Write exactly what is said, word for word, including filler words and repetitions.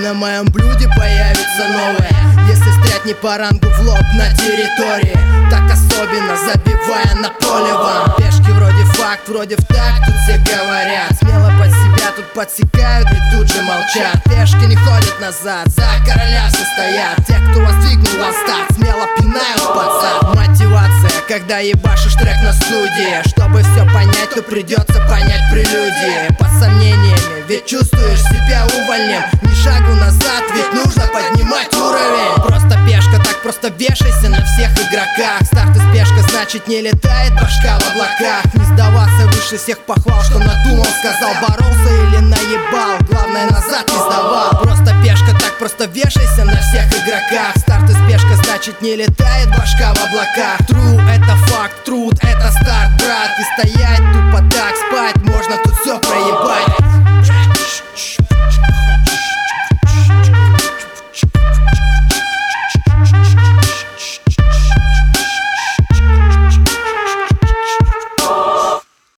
на моем блюде появится новое. Если стрять не по рангу в лоб на территории, так особенно забивая на поле вам. Пешки вроде факт, вроде в такт, тут все говорят. Смело под себя тут подсекают и тут же молчат. Пешки не ходят назад, за короля все стоят. Те, кто вас двигнул на старт, смело пинают под зад. Мотивация, когда ебашишь трек на студии. Чтобы все понять, то придется понять прелюдии. Под сомнениями, ведь чувствуешь себя увольнем. Ни шагу назад, ведь нужно поднимать уровень. Просто пешка, так просто вешайся на всех игроках. Старт и спешка, значит не летает башка в облаках. Не сдаваться выше всех похвал, что надумал, сказал, боролся или наебал. Главное назад не сдавал. Просто пешка, так просто вешайся на всех игроках. Старт и спешка, значит не летает башка в облаках. True, это факт, труд, это старт, брат. И стоять тупо так, спать можно тут все